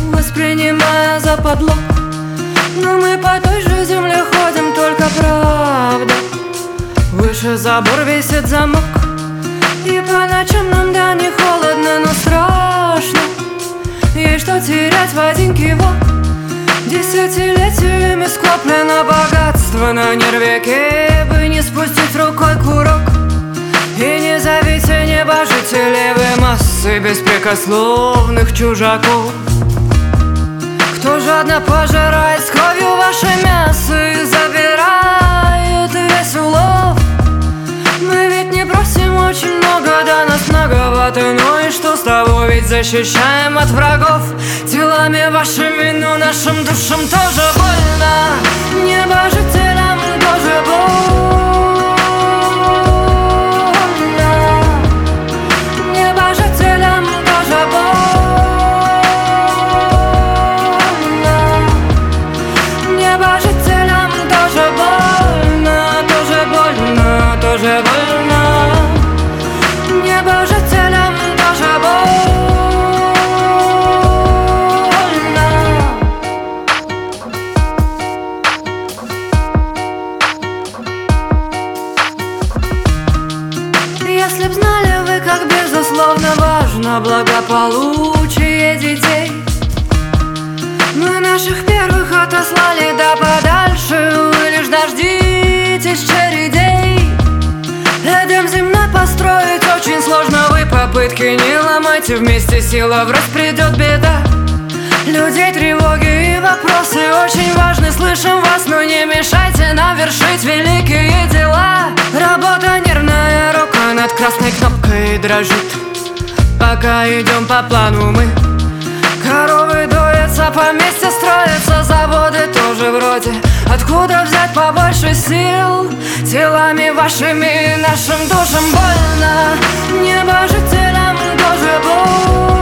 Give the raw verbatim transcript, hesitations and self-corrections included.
воспринимая за подлог. Но мы по той же земле ходим, только правда выше забор висит замок. И по ночам нам, да, не холодно, но страшно. Есть что терять в один кивок. Десятилетиями скоплено богатство на нервяке, бы не спустить рукой курок. И не зовите небожителей, вы массы беспрекословных чужаков. Кто жадно пожирает с кровью ваше мясо и забирает весь улов. Мы ведь не просим очень много, да нас многовато. Ну и что с того, ведь защищаем от врагов. Телами вашими, но нашим душам тоже больно. Небожителям тоже больно. Небожителям тоже больно. Небожителям тоже больно, тоже больно, тоже больно. Небожителям тоже больно. Если б знали вы, как безусловно важно благополучие детей. Мы наших первых отослали да подальше, вы лишь дождитесь чередей. Эдем земной построить очень сложно, вы попытки не ломайте, вместе сила враз придет беда. Людей тревоги и вопросы очень важны, слышим вас, но не мешайте нам вершить великие дела. Работа нервная, рука над красной кнопкой дрожит. Пока идем по плану мы. Коровы доятся, поместья строятся, заводы тоже вроде. Откуда взять побольше сил? Телами вашими нашим душам больно. Небожителям тоже больно.